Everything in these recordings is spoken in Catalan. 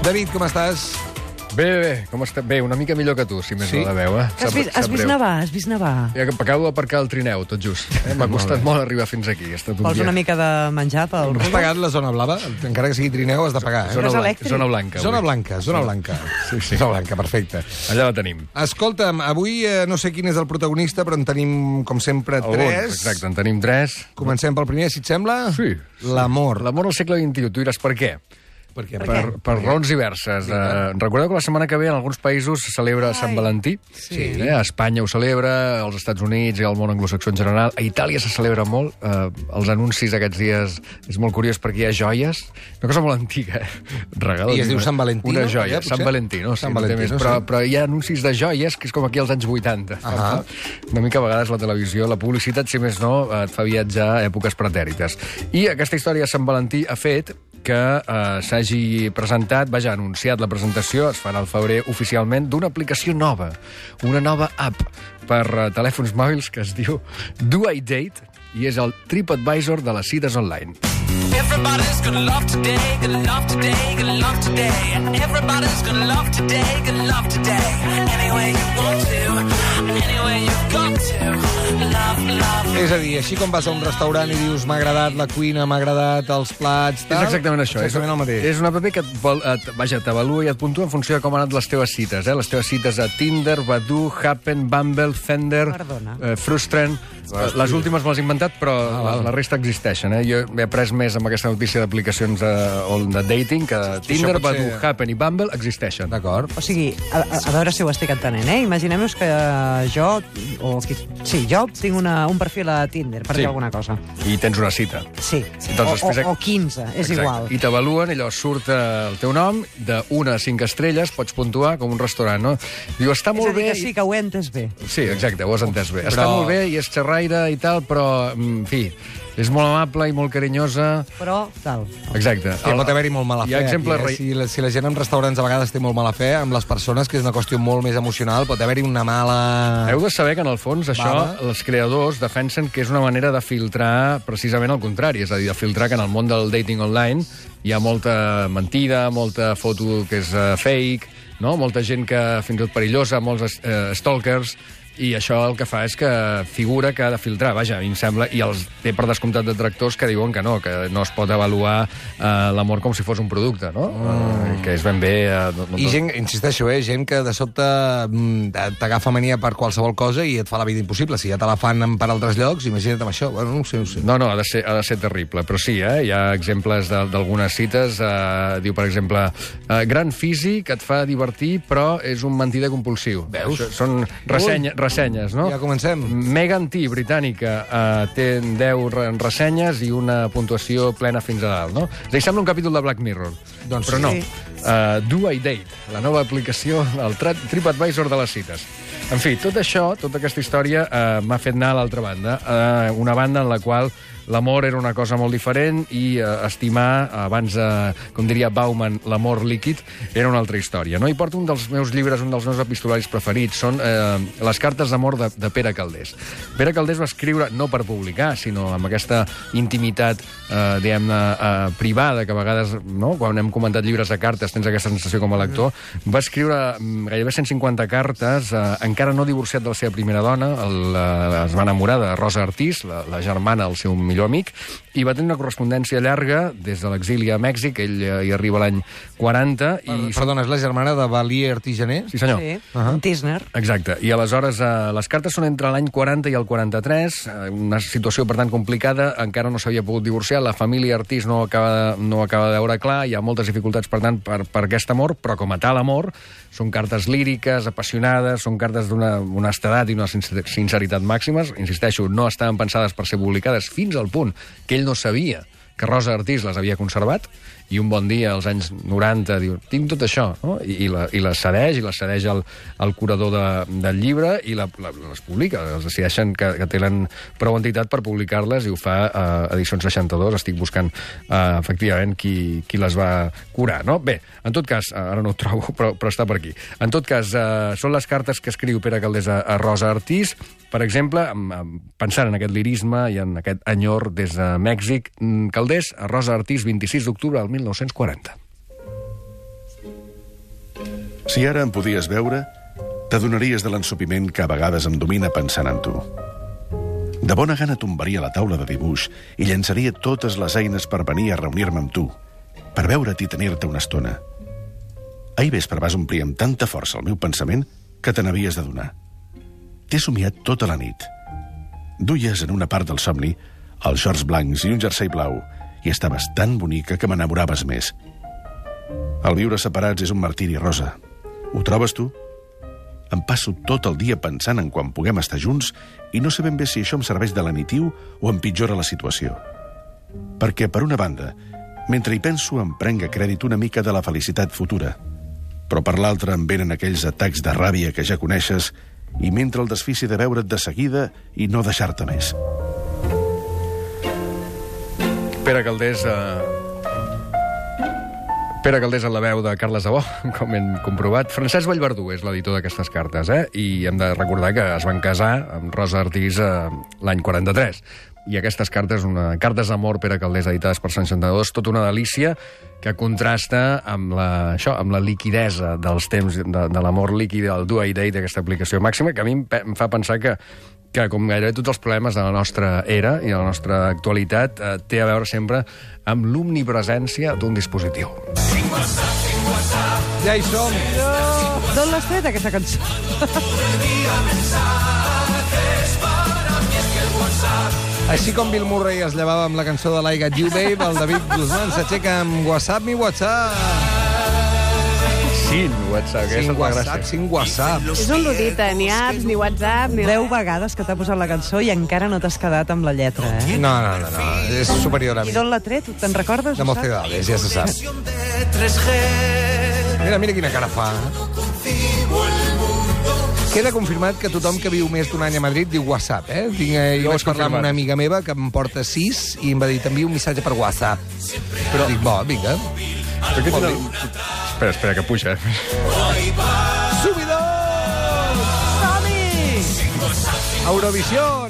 David, com estàs? Bé, com està? Bé, una mica millor que tu, si més no de veu, Has vist nevar? Acabo d'aparcar el trineu, tot just. M'ha costat molt arribar fins aquí. Vols una mica de menjar pel Has pagat la zona blava? Encara que sigui trineu, has de pagar. Zona blanca. Zona blanca. Sí. Zona blanca, perfecte. Allà la tenim. Escolta'm, avui no sé quin és el protagonista, però en tenim, com sempre, tres. Exacte, en tenim tres. Comencem pel primer, si et sembla? Sí. L'amor. L'amor al segle XXI. Tu diràs per què? Per raons diverses. Recordeu que la setmana que ve en alguns països se celebra Sant Valentí. Sí. A Espanya ho celebra, als Estats Units i al món anglosaxó en general. A Itàlia se celebra molt. Els anuncis aquests dies és molt curiós perquè hi ha joies. Una cosa molt antiga. I es diu Sant Valentí, una no? joia. Sant Valentí, no? Sant Valentí, no? Però hi ha anuncis de joies que és com aquí als anys 80. Una mica a vegades la televisió, la publicitat, si més no, et fa viatjar a èpoques pretèrites. I aquesta història de Sant Valentí ha fet que s'hagi presentat, anunciat la presentació, es farà al febrer oficialment, d'una aplicació nova, una nova app per telèfons mòbils que es diu Do I Date, i és el TripAdvisor de les cites online. Everybody's gonna love today, gonna love today, gonna love today. Everybody's gonna love today, gonna love today. Any way you want to, any way you've got to. Love. És a dir, així com vas a un restaurant i dius m'ha agradat la cuina, m'ha agradat els plats, tal... És exactament això. Exactament el mateix. És una app que t'avalua i et puntua en funció de com han anat les teves cites. Les teves cites a Tinder, Badoo, Happen, Bumble, Fender, Frustrant... Les últimes me les he inventat, però la resta existeixen. Jo he après més amb aquesta notícia d'aplicacions de dating que Tinder, Badoo, Happen i Bumble existeixen. D'acord. O sigui, a veure si ho estic entenent, Imaginem-nos que jo tinc un perfil a Tinder, per dir alguna cosa. I tens una cita. Sí, Doncs o 15, és igual. I t'avaluen, allò surt el teu nom, de 1 a 5 estrelles, pots puntuar com un restaurant, no? Diu, està molt bé... És a dir, que sí, que ho he entès bé. Sí, exacte, ho has entès bé. Està molt bé i és xerraire i tal, però, en fi, és molt amable i molt carinyosa. Però, tal. Exacte. Pot haver-hi molt mala fe. Hi ha exemples... Si la gent en restaurants a vegades té molt mala fe, amb les persones, que és una qüestió molt més emocional, pot haver-hi una mala... Heu de saber que, en el fons, això, els creadors defensen que és una manera de filtrar precisament el contrari, és a dir, de filtrar que en el món del dating online hi ha molta mentida, molta foto que és fake, no? Molta gent que fins i tot perillosa, molts stalkers... I això el que fa és que figura que ha de filtrar, vaja, a mi em sembla, i els té per descomptat detractors que diuen que no es pot avaluar l'amor com si fos un producte, no? Que és ben bé... I gent, insisteixo, gent que de sobte t'agafa mania per qualsevol cosa i et fa la vida impossible. Si ja te la fan per altres llocs, imagina't amb això. Bueno, no ho sé. No, ha de ser terrible, però sí, hi ha exemples d'algunes cites. Diu, per exemple, gran físic, et fa divertir, però és un mentider compulsiu. Veus? Són ressenyes, no? Ja comencem. Megan T, britànica, té 10 ressenyes i una puntuació plena fins a dalt, no? És a dir, sembla un capítol de Black Mirror. Doncs però no. sí. Do I Date, la nova aplicació, el TripAdvisor de les cites. En fi, tot això, tota aquesta història, m'ha fet anar a l'altra banda. Una banda en la qual l'amor era una cosa molt diferent i estimar, abans, com diria Bauman, l'amor líquid, era una altra història. No? I porto un dels meus llibres, un dels meus epistolaris preferits, són les cartes d'amor de Pere Calders. Pere Calders va escriure, no per publicar, sinó amb aquesta intimitat, diguem-ne, privada, que a vegades, no? Quan hem comentat llibres de cartes, tens aquesta sensació com a lector, va escriure gairebé 150 cartes, encara no divorciat de la seva primera dona, es va enamorar de Rosa Artís, la germana del seu millor amic, i va tenir una correspondència llarga des de l'exili a Mèxic, ell hi arriba l'any 40. Perdona, és la germana de Valier Artigener? Sí, senyor. Sí, Tisner. Exacte, i aleshores les cartes són entre l'any 40 i el 43, una situació, per tant, complicada, encara no s'havia pogut divorciar, la família Artís no acaba de veure clar, hi ha moltes dificultats, per tant, per aquest amor, però com a tal amor, són cartes líriques, apassionades, són cartes d'una honestedat i una sinceritat màximes, insisteixo, no estaven pensades per ser publicades fins al punt que ell no sabia que Rosa Artís les havia conservat, i un bon dia, als anys 90, diu, tinc tot això, no? I les cedeix al curador del llibre i les publica. Els decideixen que tenen prou entitat per publicar-les i ho fa a Edicions 62. Estic buscant, efectivament, qui les va curar, no? Bé, en tot cas, ara no ho trobo, però està per aquí. En tot cas, són les cartes que escriu Pere Calders a Rosa Artís, per exemple, pensant en aquest lirisme i en aquest enyor des de Mèxic. Calders a Rosa Artís, 26 d'octubre del 1940. Si ara em podies veure, t'adonaries de l'ensopiment que a vegades em domina pensant en tu. De bona gana tombaria la taula de dibuix i llançaria totes les eines per venir a reunir-me amb tu, per veure't i tenir-te una estona. Ahir vespre vas omplir amb tanta força el meu pensament que te n'havies d'adonar. T'he somiat tota la nit. Duies en una part del somni els shorts blancs i un jersei blau i estaves tan bonica que m'enamoraves més. El viure separats és un martiri, Rosa. Ho trobes tu? Em passo tot el dia pensant en quan puguem estar junts i no sé ben bé si això em serveix de lenitiu o empitjora la situació. Perquè, per una banda, mentre hi penso em prenc a crèdit una mica de la felicitat futura, però per l'altra em venen aquells atacs de ràbia que ja coneixes i mentre el desfici de veure't de seguida i no deixar-te més. Pere Calders en la veu de Carles Dabó, com hem comprovat. Francesc Vallverdú és l'editor d'aquestes cartes, i hem de recordar que es van casar amb Rosa Artís l'any 43. I aquestes cartes, cartes d'amor, Pere Calders, editades per Sant Xantadors, tota una delícia que contrasta amb la liquidesa dels temps, de l'amor líquid, del do I date, d'aquesta aplicació màxima, que a mi em fa pensar que com gairebé tots els problemes de la nostra era i de la nostra actualitat, té a veure sempre amb l'omnipresència d'un dispositiu. Ja hi som. D'on l'has tret, aquesta cançó? Així com Bill Murray es llevava amb la cançó de I Got You, Babe, el David Guzmán s'aixeca amb WhatsApp, mi WhatsApp. Sin WhatsApp, que és la gràcia. Sin WhatsApp. És un ludita, ni apps, ni WhatsApp, ni 10 vegades que t'ha posat la cançó i encara no t'has quedat amb la lletra, eh? No, és superior a mi. I d'on l'ha tret? Te'n recordes? De Mocedades, ja se sap. Mira quina cara fa. Queda confirmat que tothom que viu més d'un any a Madrid diu WhatsApp, eh? Jo vaig parlar amb una amiga meva que em porta 6 i em va dir, t'envio un missatge per WhatsApp. Però dic, bo, vinga. Espera, que puja. Subidor! Som-hi! Eurovisión!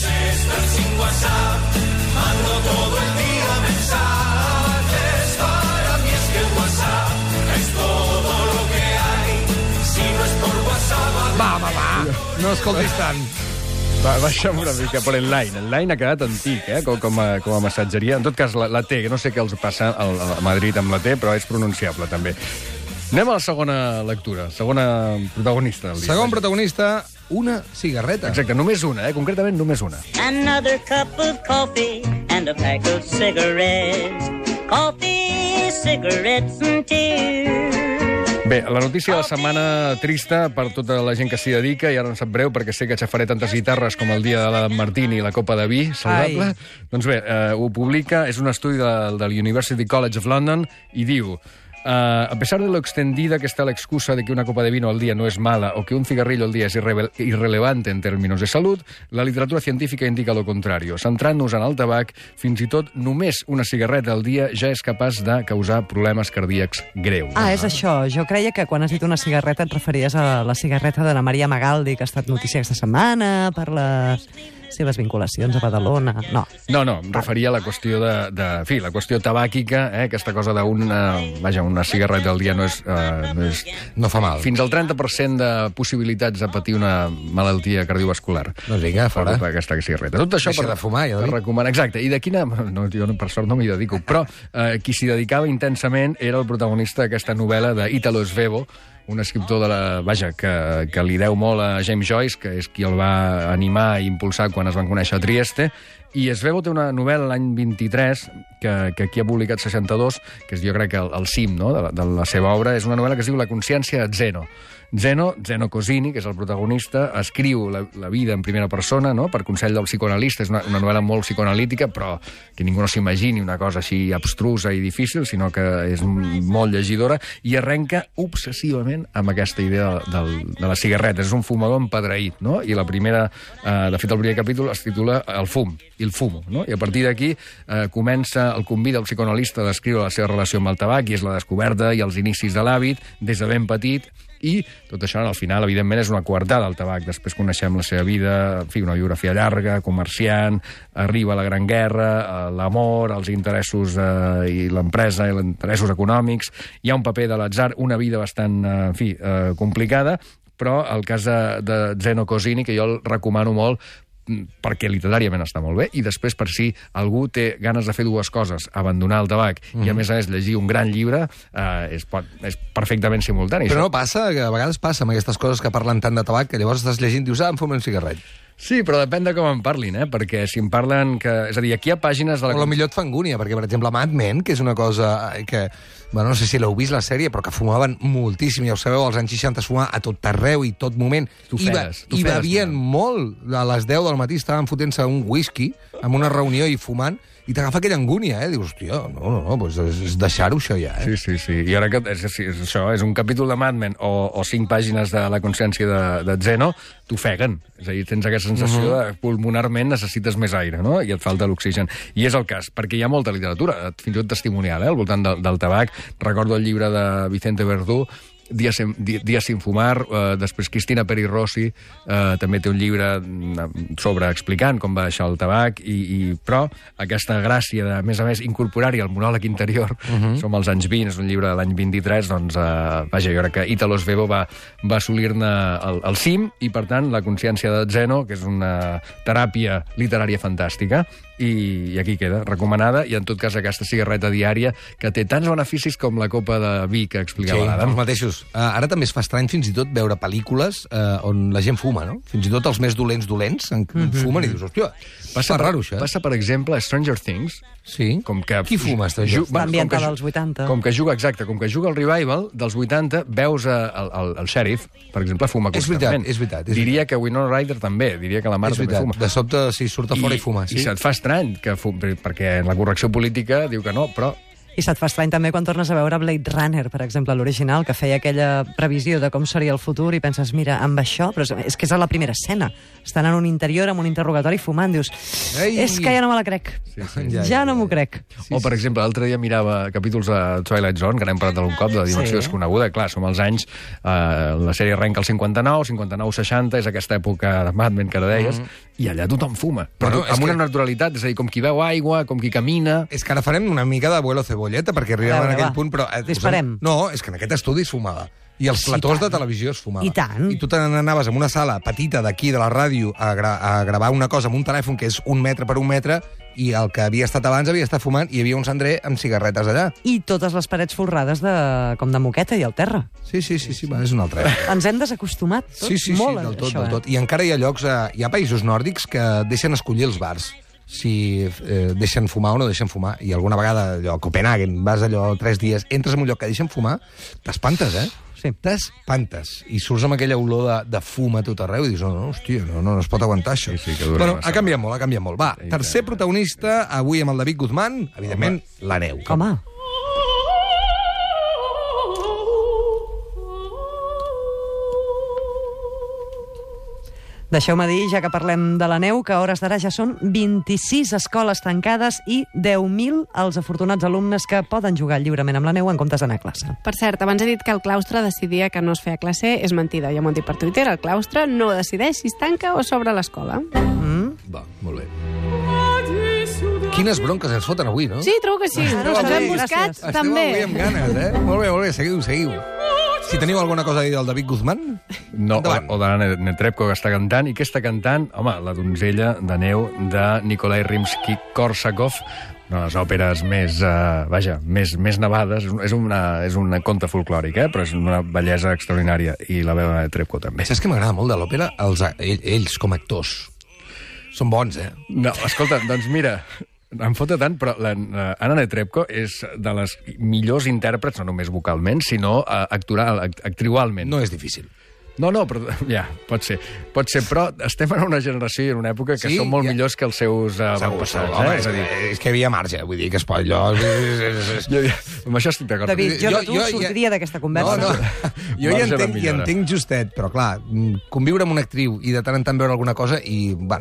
Va. No escoltis tant. Baixa'm una mica, però l'Line ha quedat antic, com a massatgeria. En tot cas, la T, que no sé què els passa a Madrid amb la T, però és pronunciable, també. Anem a la segona lectura, segona protagonista del dia. Segon protagonista, una cigarreta. Exacte, només una, concretament només una. Another cup of coffee and a pack of cigarettes. Coffee, cigarettes and tears. Bé, la notícia de la setmana trista per tota la gent que s'hi dedica, i ara em sap greu perquè sé que aixafaré tantes guitarres com el dia de la Martini i la copa de vi saludable. Doncs bé, ho publica, és un estudi del University College of London, i diu: a pesar de lo extendida que está la excusa de que una copa de vino al día no es mala o que un cigarrillo al día es irrelevante en términos de salud, la literatura científica indica lo contrario. Centrant-nos en el tabac, fins i tot només una cigarreta al dia ja és capaç de causar problemes cardíacs greus. És això. Jo creia que quan has dit una cigarreta et referies a la cigarreta de la Maria Magaldi, que ha estat notícia aquesta setmana per les seves vinculacions a Badalona. No, em referia a la qüestió la qüestió tabàquica, aquesta cosa una cigarreta al dia no no fa mal. Fins al 30% de possibilitats de patir una malaltia cardiovascular. Doncs vinga, fora. Aquesta cigarreta. Tot això deixa de fumar, ja per recomanar. Exacte. I de quina... No, jo per sort no m'hi dedico, però qui s'hi dedicava intensament era el protagonista d'aquesta novel·la d'Italo Svevo, un escriptor que li deu molt a James Joyce, que és qui el va animar i impulsar quan es van conèixer a Trieste. I Svevo té una novel·la l'any 23, que aquí ha publicat 62, que és, jo crec, que el cim, no?, de la seva obra. És una novel·la que es diu La consciència de Zeno. Zeno Cosini, que és el protagonista, escriu la vida en primera persona, no?, per consell del psicoanalista. És una novel·la molt psicoanalítica, però que ningú no s'imagini una cosa així abstrusa i difícil, sinó que és molt llegidora, i arrenca obsessivament amb aquesta idea de les cigarretes. És un fumador empadreït, no?, i de fet, el primer capítol es titula El fum, i el fumo, no?, i a partir d'aquí comença el convida el psicoanalista a descriure la seva relació amb el tabac, i és la descoberta i els inicis de l'hàbit des de ben petit, i tot això, al final, evidentment, és una coartada del tabac. Després coneixem la seva vida, en fi, una biografia llarga, comerciant, arriba la Gran Guerra, l'amor, els interessos i l'empresa i els interessos econòmics. Hi ha un paper de l'atzar, una vida bastant, en fi, complicada, però el cas de Zeno Cosini, que jo el recomano molt, perquè literàriament està molt bé, i després, per si algú té ganes de fer dues coses, abandonar el tabac i, a més, llegir un gran llibre, és perfectament simultani. Però no passa, que a vegades passa amb aquestes coses que parlen tant de tabac, que llavors estàs llegint i dius, em fumo un cigarret. Sí, però depèn de com en parlin, perquè si em parlen que... És a dir, aquí hi ha pàgines de la... O millor et fa angúnia, perquè, per exemple, Mad Men, que és una cosa que... Bueno, no sé si l'heu vist, la sèrie, però que fumaven moltíssim, ja ho sabeu, als anys 60 es fumava a tot arreu i tot moment. I bevien molt. A les 10 del matí estaven fotent-se un whisky en una reunió i fumant, i t'agafa aquella angúnia, Dius, hòstia, no, doncs és deixar-ho, això ja, Sí. I ara que això és un capítol de Mad Men o 5 pàgines de la consciència de Zeno, t'ofeguen. És a dir, tens aquesta sensació de pulmonarment necessites més aire, no? I et falta l'oxigen. I és el cas, perquè hi ha molta literatura, fins i tot testimonial, al voltant del tabac. Recordo el llibre de Vicente Verdú, Días sin fumar, després Cristina Peri Rossi també té un llibre sobre explicant com va deixar el tabac, però aquesta gràcia de, a més, incorporar-hi el monòleg interior, som als anys 20, és un llibre de l'any 23, doncs, vaja, jo crec que Italo Svevo va assolir-ne el cim, i, per tant, la consciència de Zeno, que és una teràpia literària fantàstica, i aquí queda, recomanada, i en tot cas aquesta cigarreta diària que té tants beneficis com la copa de vi que explicava l'Adam. Els mateixos. Ara també es fa estrany fins i tot veure pel·lícules on la gent fuma, no? Fins i tot els més dolents fumen i dius, hòstia, està raro, això. Passa, per exemple, a Stranger Things. Sí? Com que qui fuma, Stranger Things? Ambientada als 80. Com que juga el revival dels 80, veus el sheriff, per exemple, fuma constantment. És veritat. Diria que Winona Ryder també, diria que la mare també fuma. De sobte, si surt a fora i fuma, sí. I se't fa estrany, perquè en la correcció política diu que no, però... I se't fa estrany també quan tornes a veure Blade Runner, per exemple, l'original, que feia aquella previsió de com seria el futur i penses, mira, amb això... Però és que és a la primera escena. Estan en un interior, amb un interrogatori, fumant. Dius, és que ja no me la crec. Ja no m'ho crec. O, per exemple, l'altre dia mirava capítols de Twilight Zone, que n'hem parlat algun cop, de la dimensió desconeguda. Clar, som als anys... La sèrie arrenca el 59-60, és aquesta època de Mad Men que ara deies, i allà tothom fuma. Però amb una naturalitat, és a dir, com qui veu aigua, com qui camina... És que ara farem una mica de vuelo cebolleta, perquè arribem en aquell punt, però... Disparem. No, és que en aquest estudi es fumava. I els platós de televisió es fumaven. I tant. I tu te n'anaves en una sala petita d'aquí, de la ràdio, a gravar una cosa amb un telèfon que és 1 metre per 1 metre, i el que havia estat abans havia estat fumant, i hi havia un cendrer amb cigarretes allà. I totes les parets folrades com de moqueta i al terra. Sí, va, és una altra. Ens hem desacostumat tots molt a això. Del tot. I encara hi ha llocs, hi ha països nòrdics que deixen escollir els bars si deixen fumar o no deixen fumar. I alguna vegada, allò, a Copenhagen, vas allò 3 dies, entres en un lloc que deixen fumar, t'espantes, Sí. T'espantes. I surts amb aquella olor de fum a tot arreu i dius, hòstia, no es pot aguantar això. Sí, que dura bueno, massa. ha canviat molt. Va, tercer protagonista, avui amb el David Guzmán, evidentment, la neu. Home. Deixeu-me dir, ja que parlem de la neu, que a hores d'ara ja són 26 escoles tancades i 10.000 els afortunats alumnes que poden jugar lliurement amb la neu en comptes d'anar a classe. Per cert, abans he dit que el claustre decidia que no es feia classe. És mentida, ja m'ho han dit per Twitter. El claustre no decideix si es tanca o s'obre l'escola. Va, molt bé. Quines bronques ens foten avui, no? Sí, trobo que sí. Ens hem buscat, també. Estem avui amb ganes, Molt bé, seguiu. Si teniu alguna cosa a dir del David Guzmán? No, o de la Netrebko, que està cantant. I què està cantant? Home, La donzella de neu de Nikolai Rimsky-Korsakov, una de les òperes més, més nevades. És un conte folclòric, però és una bellesa extraordinària. I la veu de Netrebko també. Saps que m'agrada molt de l'òpera? Ells, com a actors. Són bons, No, escolta, doncs mira... Em fota tant, però Anna Netrebko és de les millors intèrprets, no només vocalment, sinó actriualment. No és difícil. No, però ja, pot ser, però estem en una generació i en una època que són molt millors que els seus avantpassats. Home, és que hi havia marge, vull dir que es pot... Amb això estic d'acord. David, jo de tu sortiria d'aquesta conversa. No. Jo hi entenc justet, però clar, conviure amb una actriu i de tant en tant veure alguna cosa i, bueno,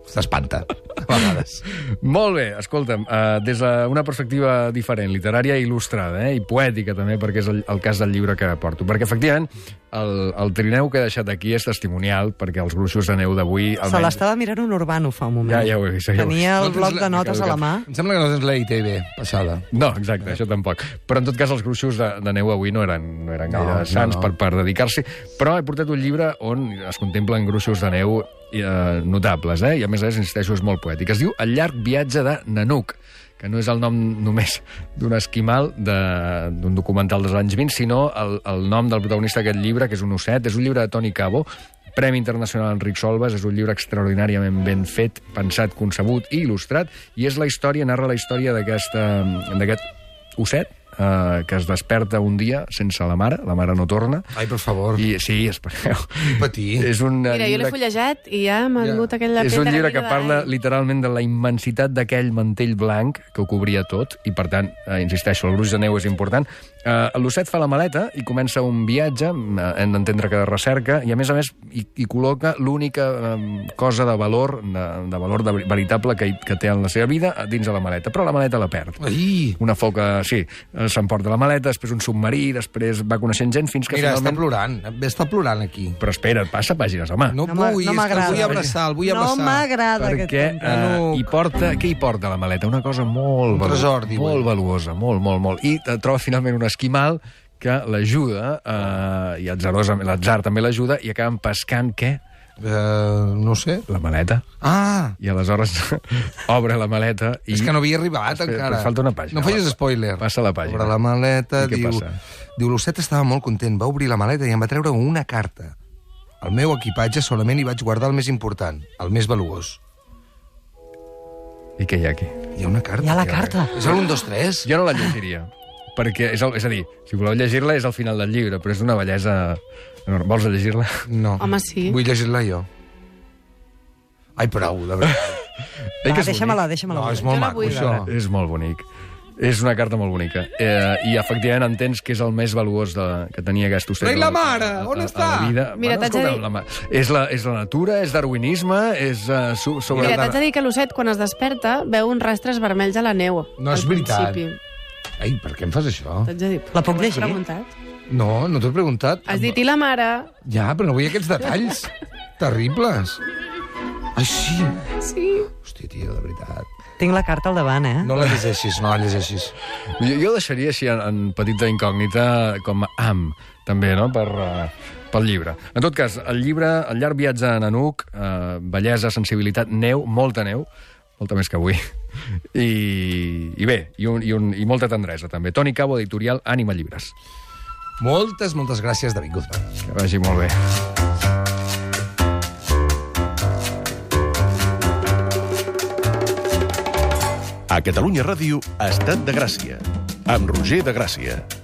T'espanta, a vegades. Molt bé, escolta'm, des d'una perspectiva diferent, literària i il·lustrada, i poètica també, perquè és el cas del llibre que porto. Perquè, efectivament, el trineu que he deixat aquí és testimonial, perquè els gruixos de neu d'avui... Se l'estava mirant un urbano fa un moment. Ja ho he vist. Tenia el bloc de notes a la mà. Em sembla que no tens la ITV passada. No, exacte, això tampoc. Però, en tot cas, els gruixos de neu avui no eren gaire sants per dedicar-s'hi. Però he portat un llibre on es contemplen gruixos de neu notables, i a més, insisteixo, és molt poètic. Es diu El llarg viatge de Nanuc, que no és el nom només d'un esquimal d'un documental dels anys 20, sinó el nom del protagonista d'aquest llibre, que és un osset. És un llibre de Toni Cabo, Premi Internacional Enric Solbes. És un llibre extraordinàriament ben fet, pensat, concebut i il·lustrat, i narra la història d'aquest osset, que es desperta un dia sense la mare no torna. Ai, per favor. Sí, espereu. Patir. Mira, jo l'he fullejat i ja m'ha vingut aquella pedra. És un llibre que parla literalment de la immensitat d'aquell mantell blanc que ho cobria tot, i per tant, insisteixo, el gruix de neu és important. L'osset fa la maleta i comença un viatge, hem d'entendre que de recerca, i a més hi col·loca l'única cosa de valor veritable que té en la seva vida dins de la maleta, però la maleta la perd. Ai. Una foca, sí, s'emporta la maleta, després un submarí, després va coneixent gent fins que Mira, finalment... està plorant aquí. Però espera, passa pàgines, home. No vull, és que el vull abraçar, No m'agrada aquest Perquè què hi porta la maleta? Una cosa molt valuosa, molt. I troba finalment un esquimal que l'ajuda, i l'atzar també l'ajuda, i acaben pescant, què? No sé. La maleta. Ah! I aleshores obre la maleta i... És que no havia arribat encara. Falta una pàgina. No facis spoiler. Passa la pàgina. Obre la maleta, I què passa? Diu, l'osset estava molt content, va obrir la maleta i em va treure una carta. Al meu equipatge solament hi vaig guardar el més important, el més valuós. I què hi ha aquí? Hi ha una carta. Hi ha la carta. És el 1, 2, 3? Jo no la llegiria, perquè, és a dir, si voleu llegir-la és al final del llibre, però és d'una bellesa... Vols llegir-la? No. Home, sí. Vull llegir-la jo. Ai, prou, de veritat. Deixa-me-la. No, és molt maco, això. És molt bonic. És una carta molt bonica. I, efectivament, entens que és el més valuós que tenia aquest ocell. Però i la mare? On està? Mira, t'haig de dir... És la natura, és darwinisme, és sobre... Mira, t'haig de dir que l'osset, quan es desperta, veu uns rastres vermells a la neu. No és veritat. Ai, per què em fas això? T'haig de dir... La puc llegir? No t'ho he preguntat. Has dit, i la mare? Ja, però no vull aquests detalls. Terribles. Ai, sí. Sí. Hòstia, tio, de veritat. Tinc la carta al davant, No la llegeixis. Jo deixaria així en petita incògnita com am, també, no?, pel llibre. En tot cas, el llibre, El llarg viatge a Nanuc, bellesa, sensibilitat, neu, molta més que avui. I bé, i molta tendresa, també. Toni Cabo, editorial Ànima Llibres. Moltes gràcies, David Guzmán. Que vagi molt bé. A Catalunya Ràdio, Estat de Gràcia, amb Roger de Gràcia.